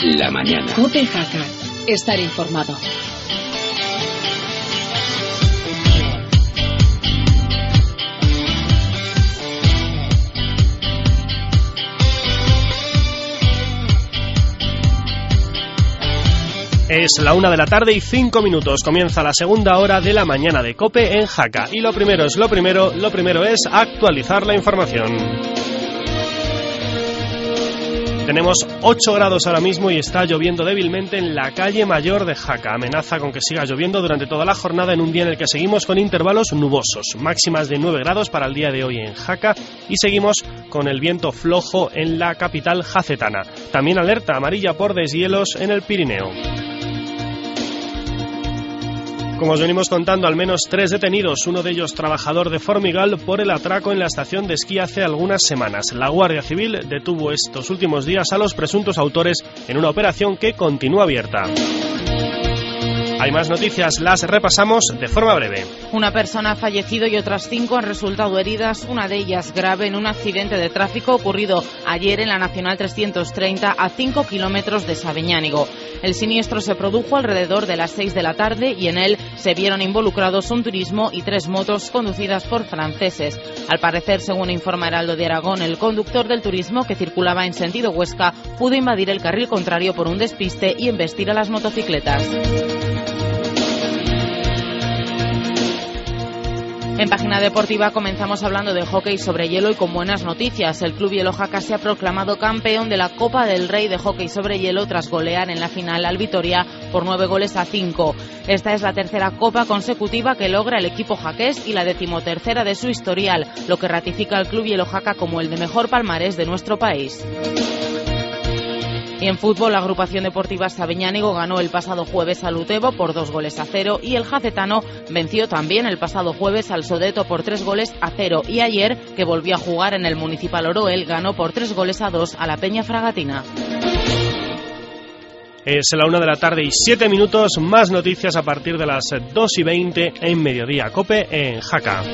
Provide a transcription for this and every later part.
la mañana. COPE Jaca. Estar informado. Es la 1:05 PM. Comienza la segunda hora de la mañana de COPE en Jaca. Y lo primero es actualizar la información. Tenemos 8 grados ahora mismo y está lloviendo débilmente en la calle Mayor de Jaca. Amenaza con que siga lloviendo durante toda la jornada en un día en el que seguimos con intervalos nubosos. Máximas de 9 grados para el día de hoy en Jaca y seguimos con el viento flojo en la capital jacetana. También alerta amarilla por deshielos en el Pirineo. Como os venimos contando, al menos 3 detenidos, uno de ellos trabajador de Formigal, por el atraco en la estación de esquí hace algunas semanas. La Guardia Civil detuvo estos últimos días a los presuntos autores en una operación que continúa abierta. Hay más noticias, las repasamos de forma breve. Una persona ha fallecido y otras 5 han resultado heridas, una de ellas grave, en un accidente de tráfico ocurrido ayer en la Nacional 330 a 5 kilómetros de Sabeñánigo. El siniestro se produjo alrededor de las 6 de la tarde y en él se vieron involucrados un turismo y 3 motos conducidas por franceses. Al parecer, según informa Heraldo de Aragón, el conductor del turismo, que circulaba en sentido Huesca, pudo invadir el carril contrario por un despiste y embestir a las motocicletas. En página deportiva comenzamos hablando de hockey sobre hielo y con buenas noticias. El Club Hielo Jaca se ha proclamado campeón de la Copa del Rey de hockey sobre hielo tras golear en la final al Vitoria por 9-5. Esta es la tercera copa consecutiva que logra el equipo jaqués y la 13ª de su historial, lo que ratifica al Club Hielo Jaca como el de mejor palmarés de nuestro país. Y en fútbol, la agrupación deportiva Sabeñánigo ganó el pasado jueves al Utebo por 2-0 y el jacetano venció también el pasado jueves al Sodeto por 3-0 y ayer, que volvió a jugar en el Municipal Oroel, ganó por 3-2 a la Peña Fragatina. Es la 1:07 PM, más noticias a partir de las 2:20 en Mediodía COPE en Jaca.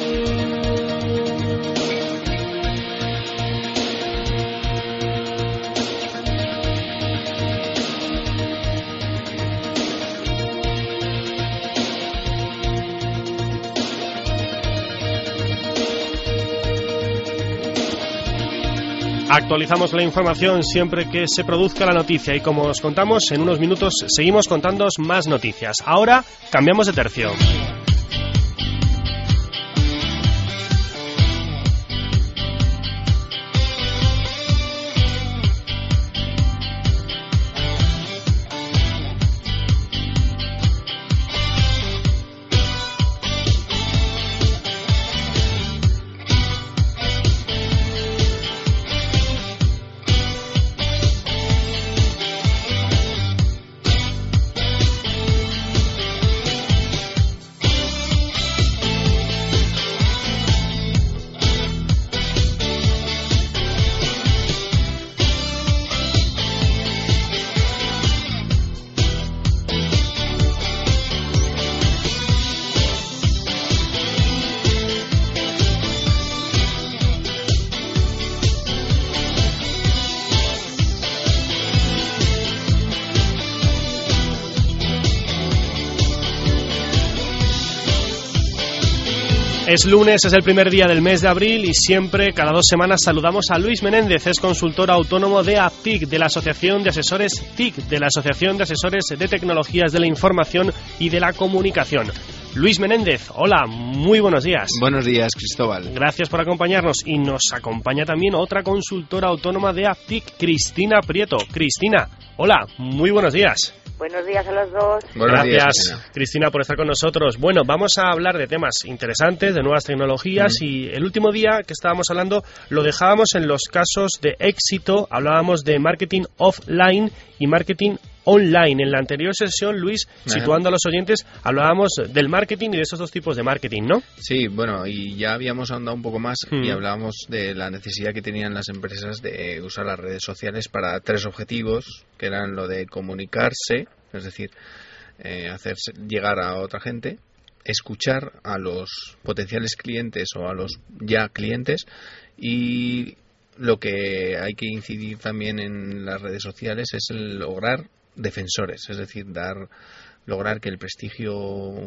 Actualizamos la información siempre que se produzca la noticia y como os contamos, en unos minutos seguimos contándoos más noticias. Ahora cambiamos de tercio. Es lunes, es el primer día del mes de abril y siempre, cada 2 semanas, saludamos a Luis Menéndez, es consultor autónomo de APTIC, de la Asociación de Asesores TIC, de la Asociación de Asesores de Tecnologías de la Información y de la Comunicación. Luis Menéndez, hola, muy buenos días. Buenos días, Cristóbal. Gracias por acompañarnos y nos acompaña también otra consultora autónoma de APTIC, Cristina Prieto. Cristina, hola, muy buenos días. Buenos días a los dos. Buenos Gracias, días, Cristina, por estar con nosotros. Bueno, vamos a hablar de temas interesantes, de nuevas tecnologías y el último día que estábamos hablando lo dejábamos en los casos de éxito, hablábamos de marketing offline y marketing online. En la anterior sesión, Luis, situando a los oyentes, hablábamos del marketing y de esos dos tipos de marketing, ¿no? Sí, bueno, y ya habíamos ahondado un poco más y hablábamos de la necesidad que tenían las empresas de usar las redes sociales para 3 objetivos, que eran lo de comunicarse, es decir, hacer llegar a otra gente, escuchar a los potenciales clientes o a los ya clientes y lo que hay que incidir también en las redes sociales es el lograr defensores, es decir, lograr que el prestigio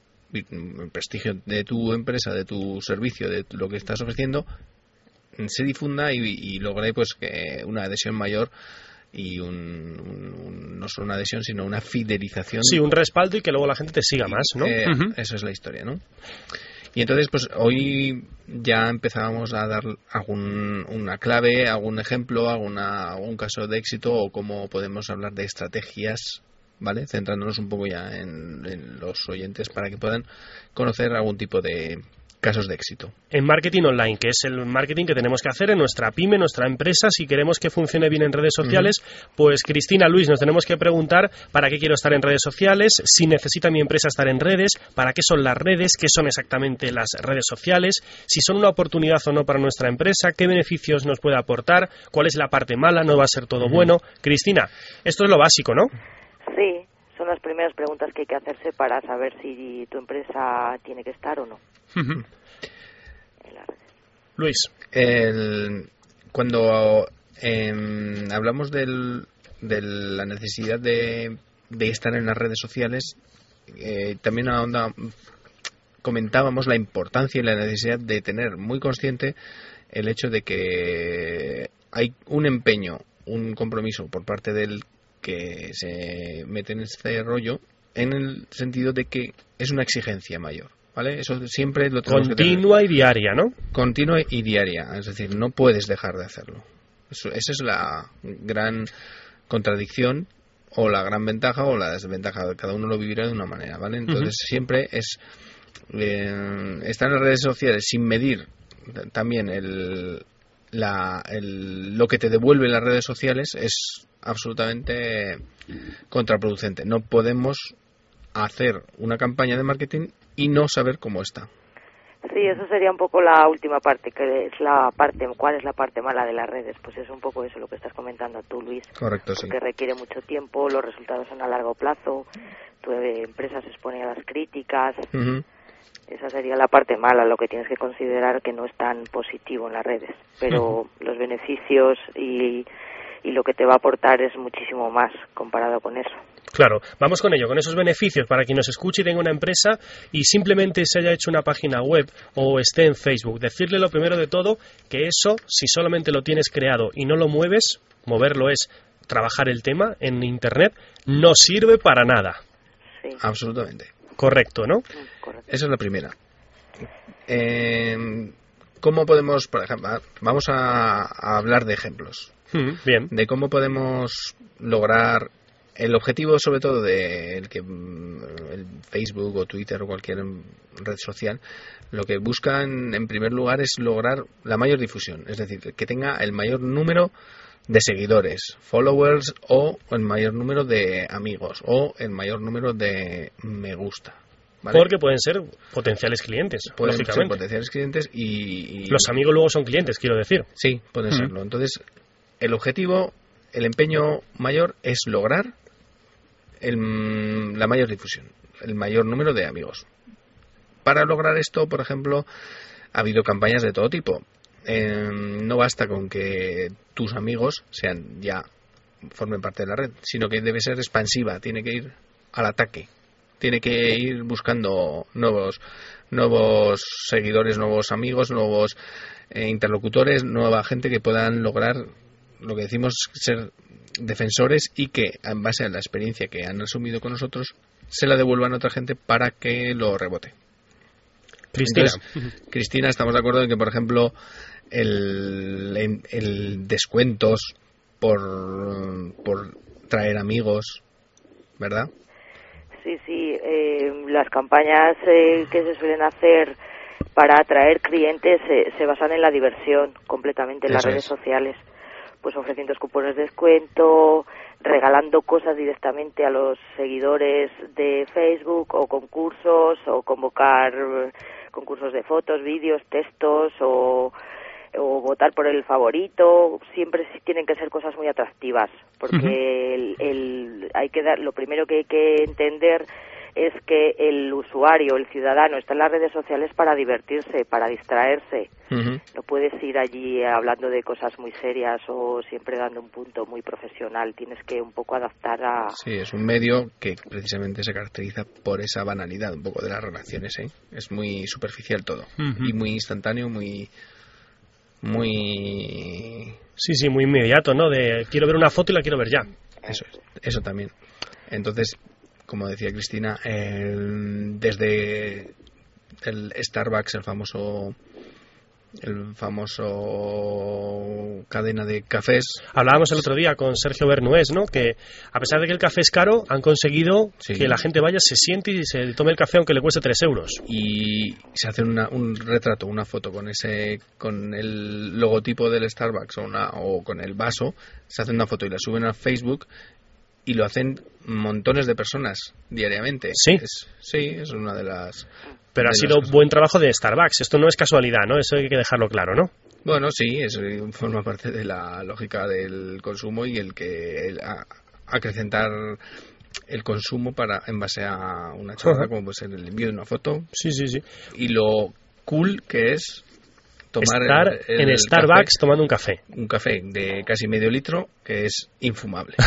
de tu empresa, de tu servicio, de lo que estás ofreciendo se difunda y logre pues que una adhesión mayor y no solo una adhesión sino una fidelización. Sí, un respaldo y que luego la gente te siga más, ¿no? Esa es la historia, ¿no? Y entonces pues hoy ya empezábamos a dar una clave, algún ejemplo, algún caso de éxito o cómo podemos hablar de estrategias, ¿vale? Centrándonos un poco ya en los oyentes para que puedan conocer algún tipo de casos de éxito. En marketing online, que es el marketing que tenemos que hacer en nuestra pyme, nuestra empresa, si queremos que funcione bien en redes sociales, pues Cristina, Luis, nos tenemos que preguntar para qué quiero estar en redes sociales, si necesita mi empresa estar en redes, para qué son las redes, qué son exactamente las redes sociales, si son una oportunidad o no para nuestra empresa, qué beneficios nos puede aportar, cuál es la parte mala, no va a ser todo bueno. Cristina, esto es lo básico, ¿no? Sí, son las primeras preguntas que hay que hacerse para saber si tu empresa tiene que estar o no. Luis. Cuando hablamos de la necesidad de estar en las redes sociales, también comentábamos la importancia y la necesidad de tener muy consciente el hecho de que hay un empeño, un compromiso por parte del que se mete en este rollo, en el sentido de que es una exigencia mayor, ¿vale? Eso siempre lo tenemos continua y diaria, ¿no? Continua y diaria, es decir, no puedes dejar de hacerlo. Esa es la gran contradicción o la gran ventaja o la desventaja. Cada uno lo vivirá de una manera, ¿vale? Entonces siempre es estar en las redes sociales sin medir también lo que te devuelve las redes sociales es absolutamente contraproducente. No podemos hacer una campaña de marketing y no saber cómo está. Sí, eso sería un poco la última parte, que es ¿cuál es la parte mala de las redes? Pues es un poco eso lo que estás comentando tú, Luis. Correcto, sí. Que requiere mucho tiempo, los resultados son a largo plazo, tu empresa se expone a las críticas. Esa sería la parte mala, lo que tienes que considerar que no es tan positivo en las redes. Pero los beneficios y lo que te va a aportar es muchísimo más comparado con eso. Claro, vamos con ello, con esos beneficios para quien nos escuche y tenga una empresa y simplemente se haya hecho una página web o esté en Facebook. Decirle lo primero de todo que eso, si solamente lo tienes creado y no lo mueves, moverlo es trabajar el tema en Internet, no sirve para nada. Sí. Absolutamente. Correcto, ¿no? Correcto. Esa es la primera. ¿Cómo podemos, por ejemplo, vamos a hablar de ejemplos? Bien. De cómo podemos lograr el objetivo, sobre todo de el Facebook o Twitter o cualquier red social, lo que buscan en primer lugar es lograr la mayor difusión, es decir, que tenga el mayor número de seguidores, followers o el mayor número de amigos o el mayor número de me gusta. ¿Vale? Porque pueden ser potenciales clientes, pueden lógicamente. ser potenciales clientes y los amigos luego son clientes, quiero decir. Sí, pueden serlo. Entonces, el objetivo, el empeño mayor es lograr la mayor difusión, el mayor número de amigos. Para lograr esto, por ejemplo, ha habido campañas de todo tipo. No basta con que tus amigos formen parte de la red, sino que debe ser expansiva, tiene que ir al ataque, tiene que ir buscando nuevos seguidores, nuevos amigos, nuevos interlocutores, nueva gente que puedan lograr lo que decimos ser defensores y que en base a la experiencia que han asumido con nosotros se la devuelvan a otra gente para que lo rebote. Cristina. Entonces, Cristina, estamos de acuerdo en que, por ejemplo, el descuentos por traer amigos, ¿verdad? Sí, las campañas que se suelen hacer para atraer clientes se basan en la diversión completamente en las redes sociales. Pues ofreciendo cupones de descuento, regalando cosas directamente a los seguidores de Facebook o concursos o convocar concursos de fotos, vídeos, textos o votar por el favorito. Siempre tienen que ser cosas muy atractivas porque hay que dar, lo primero que hay que entender es que el usuario, el ciudadano, está en las redes sociales para divertirse, para distraerse. No puedes ir allí hablando de cosas muy serias o siempre dando un punto muy profesional. Tienes que un poco adaptar a... Sí, es un medio que precisamente se caracteriza por esa banalidad un poco de las relaciones, ¿eh? Es muy superficial todo y muy instantáneo, muy... Sí, muy inmediato, ¿no? De quiero ver una foto y la quiero ver ya. Eso también. Entonces, como decía Cristina, desde el Starbucks, el famoso cadena de cafés. Hablábamos el otro día con Sergio Bernués, ¿no? Que a pesar de que el café es caro, han conseguido que la gente vaya, se siente y se tome el café aunque le cueste 3 euros. Y se hace un retrato, una foto con el logotipo del Starbucks o con el vaso, se hace una foto y la suben a Facebook. Y lo hacen montones de personas diariamente. Sí. Es una de las... Pero ha sido buen trabajo de Starbucks. Esto no es casualidad, ¿no? Eso hay que dejarlo claro, ¿no? Bueno, sí, forma parte de la lógica del consumo y acrecentar el consumo en base a una charla, como puede ser el envío de una foto. Sí. Y lo cool que es estar en Starbucks café, tomando un café. Un café de casi medio litro que es infumable.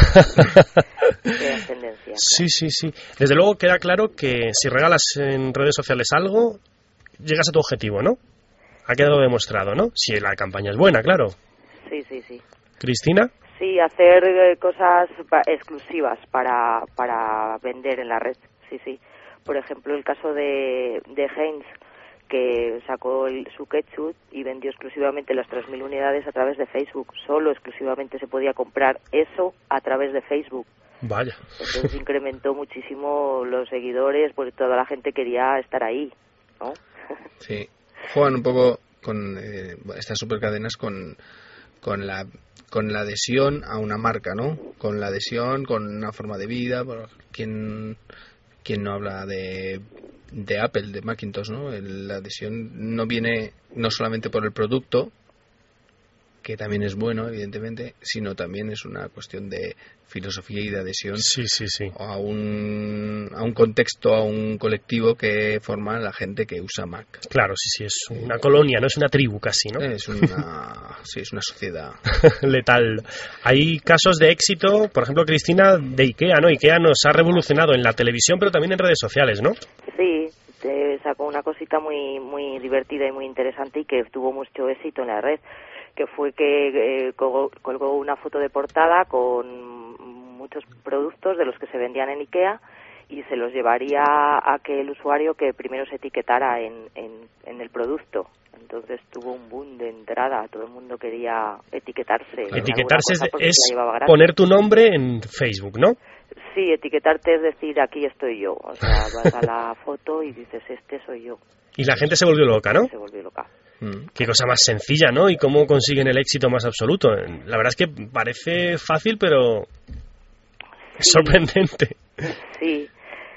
Sí. Desde luego queda claro que si regalas en redes sociales algo, llegas a tu objetivo, ¿no? Ha quedado demostrado, ¿no? Si la campaña es buena, claro. Sí. ¿Cristina? Sí, hacer cosas exclusivas para vender en la red. Sí. Por ejemplo, el caso de Heinz, que sacó su ketchup y vendió exclusivamente las 3.000 unidades a través de Facebook. Solo exclusivamente se podía comprar eso a través de Facebook. Vaya. Entonces incrementó muchísimo los seguidores, porque toda la gente quería estar ahí, ¿no? Sí. Juegan un poco con estas supercadenas con la adhesión a una marca, ¿no? Con la adhesión, con una forma de vida. ¿Quién no habla de Apple, de Macintosh, ¿no? La adhesión no viene no solamente por el producto, que también es bueno, evidentemente, sino también es una cuestión de filosofía y de adhesión a un contexto, a un colectivo que forma la gente que usa Mac. Claro, sí, es una colonia, no es una tribu casi, ¿no? Es una sociedad letal. Hay casos de éxito, por ejemplo, Cristina, de IKEA, ¿no? IKEA nos ha revolucionado en la televisión, pero también en redes sociales, ¿no? Sí, te sacó una cosita muy divertida y muy interesante y que tuvo mucho éxito en la red, que fue que colgó una foto de portada con muchos productos de los que se vendían en IKEA y se los llevaría a aquel usuario que primero se etiquetara en el producto. Entonces tuvo un boom de entrada, todo el mundo quería etiquetarse. Claro. Etiquetarse es poner tu nombre en Facebook, ¿no? Sí, etiquetarte es decir, aquí estoy yo. O sea, vas a la foto y dices, este soy yo. Y la gente se volvió loca, ¿no? Se volvió loca. Qué cosa más sencilla, ¿no? Y cómo consiguen el éxito más absoluto. La verdad es que parece fácil, pero es sorprendente. Sí.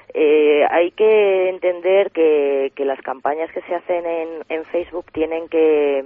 Hay que entender que las campañas que se hacen en Facebook tienen que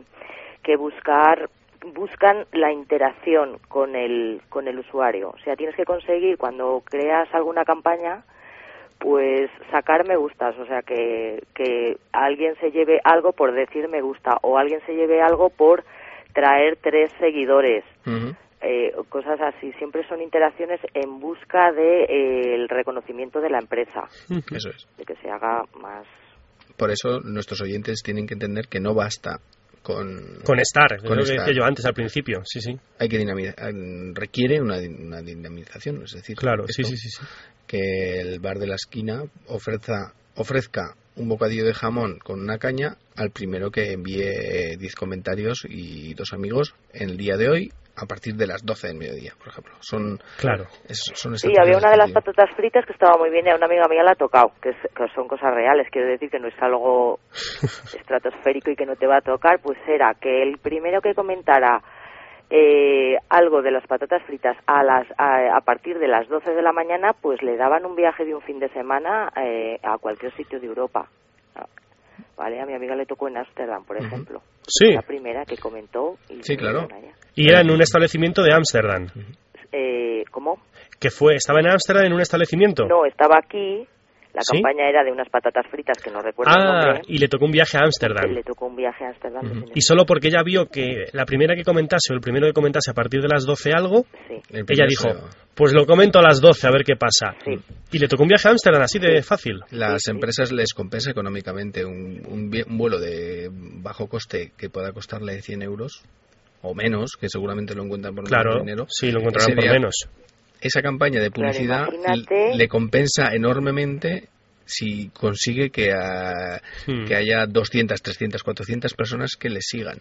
buscan la interacción con el usuario. O sea, tienes que conseguir, cuando creas alguna campaña, pues sacar me gustas, o sea, que alguien se lleve algo por decir me gusta, o alguien se lleve algo por traer 3 seguidores. Cosas así. Siempre son interacciones en busca de el reconocimiento de la empresa. Eso es. De que se haga más. Por eso nuestros oyentes tienen que entender que no basta con estar, lo que decía yo antes al principio. Sí. Hay que requiere una dinamización, es decir, claro, sí. Que el bar de la esquina ofrezca un bocadillo de jamón con una caña al primero que envíe 10 comentarios y 2 amigos en el día de hoy a partir de las 12 del mediodía, por ejemplo. Claro. Sí, había una de las patatas fritas que estaba muy bien y a una amiga mía la ha tocado, que son cosas reales, quiero decir que no es algo estratosférico y que no te va a tocar, pues era que el primero que comentara algo de las patatas fritas a partir de las 12 de la mañana, pues le daban un viaje de un fin de semana a cualquier sitio de Europa. Vale, a mi amiga le tocó en Ámsterdam, por ejemplo. Sí. La primera que comentó. Sí, claro. Y era en un establecimiento de Ámsterdam. ¿Cómo? ¿Estaba en Ámsterdam en un establecimiento? No, estaba aquí. La campaña era de unas patatas fritas que no recuerdo el nombre. Y le tocó un viaje a Ámsterdam. Le tocó un viaje a Ámsterdam. Y solo porque ella vio que la primera que comentase o el primero que comentase a partir de las 12 algo, ella dijo, pues lo comento a las 12 a ver qué pasa. Y le tocó un viaje a Ámsterdam, así de fácil. Las empresas les compensa económicamente un vuelo de bajo coste que pueda costarle 100 euros o menos, que seguramente lo encuentran por menos dinero. Sí, lo encontrarán por menos. Esa campaña de publicidad le compensa enormemente si consigue que haya 200, 300, 400 personas que le sigan.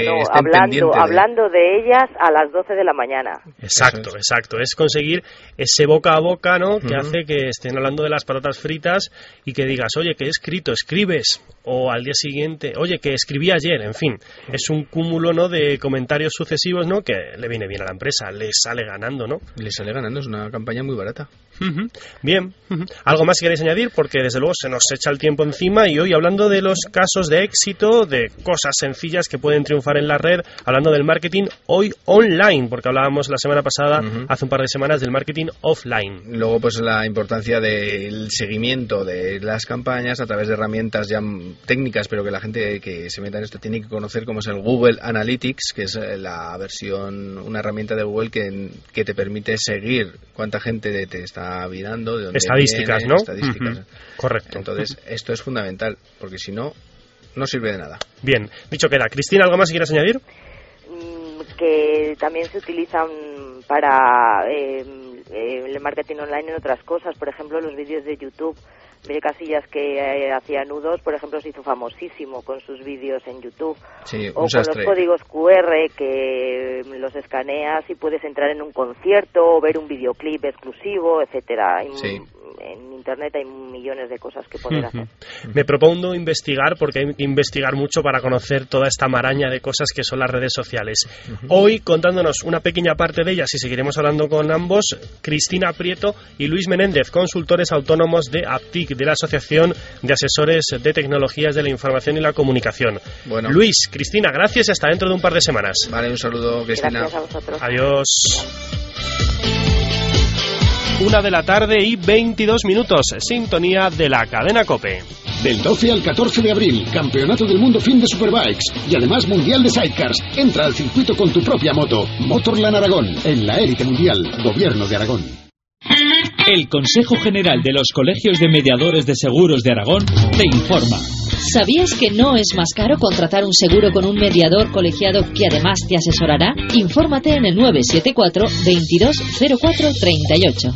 Hablando de ellas a las 12 de la mañana. Exacto. Es conseguir ese boca a boca, ¿no? Que hace que estén hablando de las patatas fritas y que digas, oye, que he escrito, escribes. O al día siguiente, oye, que escribí ayer. En fin, es un cúmulo, ¿no? De comentarios sucesivos, ¿no? Que le viene bien a la empresa, le sale ganando, ¿no? Le sale ganando, es una campaña muy barata. Bien. ¿Algo más queréis añadir? Porque desde luego se nos echa el tiempo encima y hoy hablando de los casos de éxito, de cosas sencillas que pueden triunfar en la red, hablando del marketing hoy online, porque hablábamos la semana pasada, hace un par de semanas, del marketing offline. Luego pues la importancia del seguimiento de las campañas a través de herramientas ya técnicas, pero que la gente que se meta en esto tiene que conocer, como es el Google Analytics, que es la versión, una herramienta de Google que te permite seguir cuánta gente te está mirando, de dónde estadísticas, viene, ¿no? Estadísticas. Correcto. Entonces, esto es fundamental, porque si no, no sirve de nada. Bien, dicho queda. Cristina, ¿algo más que quieras añadir? Que también se utilizan para el marketing online en otras cosas, por ejemplo, los vídeos de YouTube. Mire Casillas, que hacía nudos, por ejemplo, se hizo famosísimo con sus vídeos en YouTube. Sí, o con los códigos QR que los escaneas y puedes entrar en un concierto o ver un videoclip exclusivo, etcétera. En Internet hay millones de cosas que poder hacer. Me propongo investigar, porque hay que investigar mucho para conocer toda esta maraña de cosas que son las redes sociales. Hoy, contándonos una pequeña parte de ellas, y seguiremos hablando con ambos, Cristina Prieto y Luis Menéndez, consultores autónomos de Aptic, de la Asociación de Asesores de Tecnologías de la Información y la Comunicación. Bueno. Luis, Cristina, gracias y hasta dentro de un par de semanas. Vale, un saludo, Cristina. Gracias a vosotros. Adiós. 1:22 p.m, sintonía de la cadena COPE. Del 12 al 14 de abril, Campeonato del Mundo Fin de Superbikes y además Mundial de Sidecars. Entra al circuito con tu propia moto. Motorland Aragón, en la élite mundial, Gobierno de Aragón. El Consejo General de los Colegios de Mediadores de Seguros de Aragón te informa. ¿Sabías que no es más caro contratar un seguro con un mediador colegiado que además te asesorará? Infórmate en el 974 22 04 38.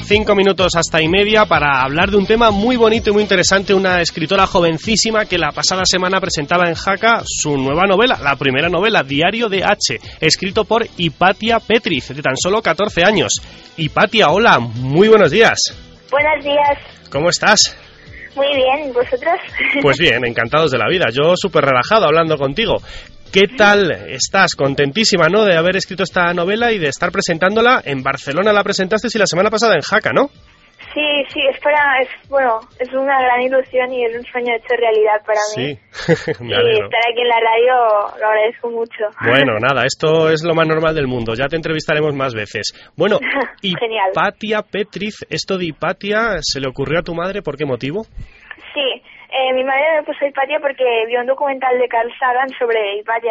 5 minutos hasta y media para hablar de un tema muy bonito y muy interesante. Una escritora jovencísima que la pasada semana presentaba en Jaca su nueva novela, la primera novela, Diario de H, escrito por Hipatia Petriz, de tan solo 14 años. Hipatia, hola, muy buenos días. Buenos días. ¿Cómo estás? Muy bien, ¿vosotros? Pues bien, encantados de la vida. Yo súper relajado hablando contigo. ¿Qué tal estás? Contentísima, ¿no?, de haber escrito esta novela y de estar presentándola. En Barcelona la presentaste y la semana pasada en Jaca, ¿no? Sí, es una gran ilusión y es un sueño hecho realidad para mí. Sí, me y alegro. estar aquí en la radio lo agradezco mucho. Bueno, nada, esto es lo más normal del mundo. Ya te entrevistaremos más veces. Bueno, Genial. Hipatia Petriz, ¿esto de Hipatia se le ocurrió a tu madre? ¿Por qué motivo? Sí, mi madre me puso Hipatia porque vio un documental de Carl Sagan sobre Hipatia,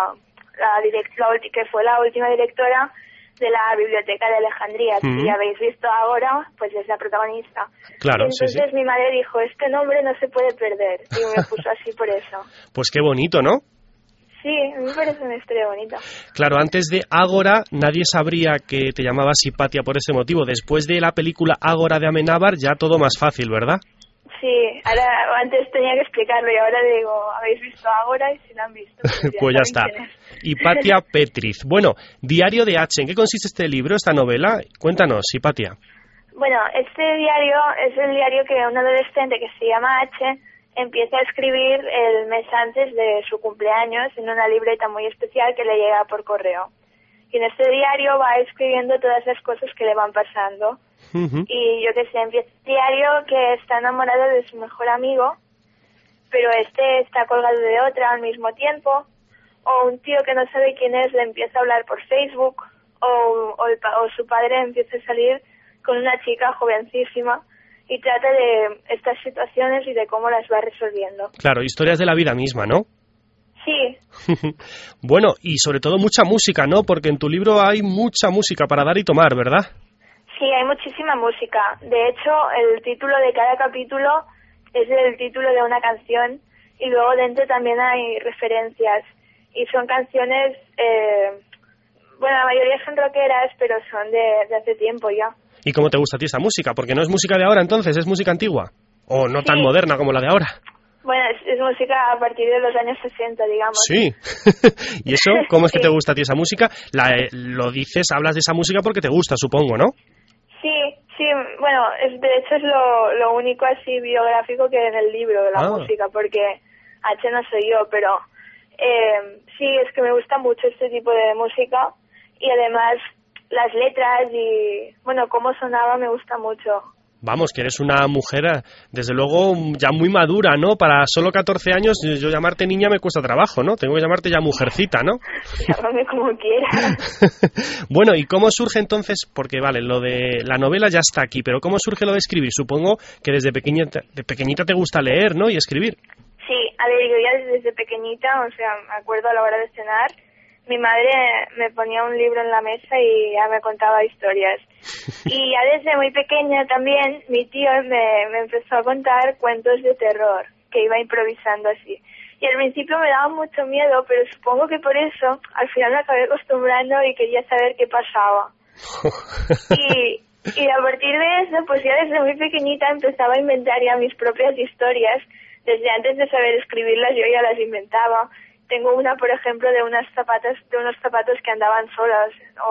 que fue la última directora de la Biblioteca de Alejandría. Si habéis visto ahora, pues es la protagonista. Claro, y entonces sí. mi madre dijo, este nombre no se puede perder, y me puso así por eso. Pues qué bonito, ¿no? Sí, a mí me parece una historia bonita. Claro, antes de Ágora nadie sabría que te llamabas Hipatia por ese motivo. Después de la película Ágora de Amenábar ya todo más fácil, ¿verdad? Sí, antes tenía que explicarlo y ahora digo, ¿habéis visto Ágora? Y si lo han visto, pues ya está. Hipatia Petriz. Bueno, Diario de H, ¿en qué consiste este libro, esta novela? Cuéntanos, Hipatia. Bueno, este diario es el diario que un adolescente que se llama H empieza a escribir el mes antes de su cumpleaños en una libreta muy especial que le llega por correo. Y en este diario va escribiendo todas las cosas que le van pasando. Y yo que sé, empieza el diario que está enamorado de su mejor amigo, pero este está colgado de otra al mismo tiempo, o un tío que no sabe quién es le empieza a hablar por Facebook, o su padre empieza a salir con una chica jovencísima y trata de estas situaciones y de cómo las va resolviendo. Claro, historias de la vida misma, ¿no? Sí. Bueno, y sobre todo mucha música, ¿no? Porque en tu libro hay mucha música para dar y tomar, ¿verdad? Sí, hay muchísima música. De hecho, el título de cada capítulo es el título de una canción y luego dentro también hay referencias. Y son canciones, la mayoría son rockeras, pero son de hace tiempo ya. ¿Y cómo te gusta a ti esa música? Porque no es música de ahora entonces, es música antigua. O no tan moderna como la de ahora. Bueno, es música a partir de los años 60, digamos. Sí. ¿Y eso? ¿Cómo es que te gusta a ti esa música? Lo dices, hablas de esa música porque te gusta, supongo, ¿no? Sí, bueno, de hecho es lo único así biográfico que hay en el libro de la música, porque H no soy yo, pero sí, es que me gusta mucho este tipo de música y además las letras y, cómo sonaba me gusta mucho. Vamos, que eres una mujer, desde luego, ya muy madura, ¿no? Para solo 14 años, yo llamarte niña me cuesta trabajo, ¿no? Tengo que llamarte ya mujercita, ¿no? Llámame como quieras. Bueno, ¿y cómo surge entonces? Porque, vale, lo de la novela ya está aquí, pero ¿cómo surge lo de escribir? Supongo que desde pequeñita te gusta leer, ¿no? Y escribir. Sí, a ver, yo ya desde pequeñita, me acuerdo a la hora de cenar, mi madre me ponía un libro en la mesa y ya me contaba historias. Y ya desde muy pequeña también mi tío me empezó a contar cuentos de terror, que iba improvisando así. Y al principio me daba mucho miedo, pero supongo que por eso al final me acabé acostumbrando y quería saber qué pasaba. Y a partir de eso, pues ya desde muy pequeñita empezaba a inventar ya mis propias historias. Desde antes de saber escribirlas yo ya las inventaba. Tengo una, por ejemplo, de unos zapatos que andaban solos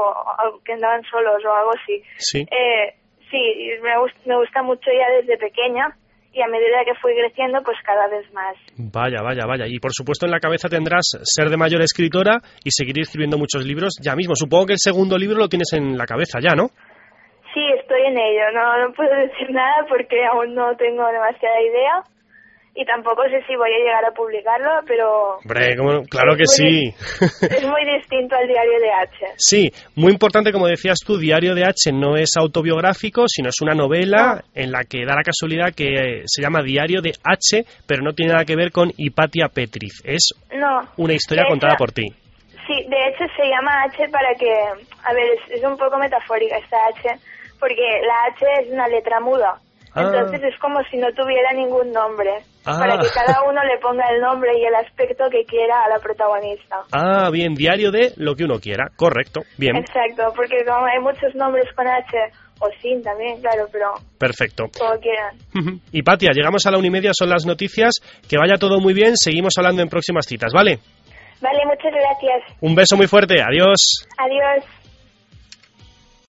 o algo así. Sí. Sí, me gusta mucho ya desde pequeña y a medida que fui creciendo, pues cada vez más. Vaya. Y por supuesto en la cabeza tendrás ser de mayor escritora y seguir escribiendo muchos libros ya mismo. Supongo que el segundo libro lo tienes en la cabeza ya, ¿no? Sí, estoy en ello. No puedo decir nada porque aún no tengo demasiada idea. Y tampoco sé si voy a llegar a publicarlo, pero... Hombre, claro que sí. Es muy distinto al Diario de H. Sí, muy importante, como decías tú, Diario de H no es autobiográfico, sino es una novela en la que da la casualidad que se llama Diario de H, pero no tiene nada que ver con Hipatia Petriz. Es una historia contada por ti. Sí, de hecho se llama H para que... A ver, es un poco metafórica esta H, porque la H es una letra muda. Entonces es como si no tuviera ningún nombre, para que cada uno le ponga el nombre y el aspecto que quiera a la protagonista. Bien, diario de lo que uno quiera, correcto, bien. Exacto, porque como hay muchos nombres con H, o sin también, claro, pero... Perfecto. Como quieran. Y Patia, llegamos a la 1:30, son las noticias. Que vaya todo muy bien, seguimos hablando en próximas citas, ¿vale? Vale, muchas gracias. Un beso muy fuerte, adiós. Adiós.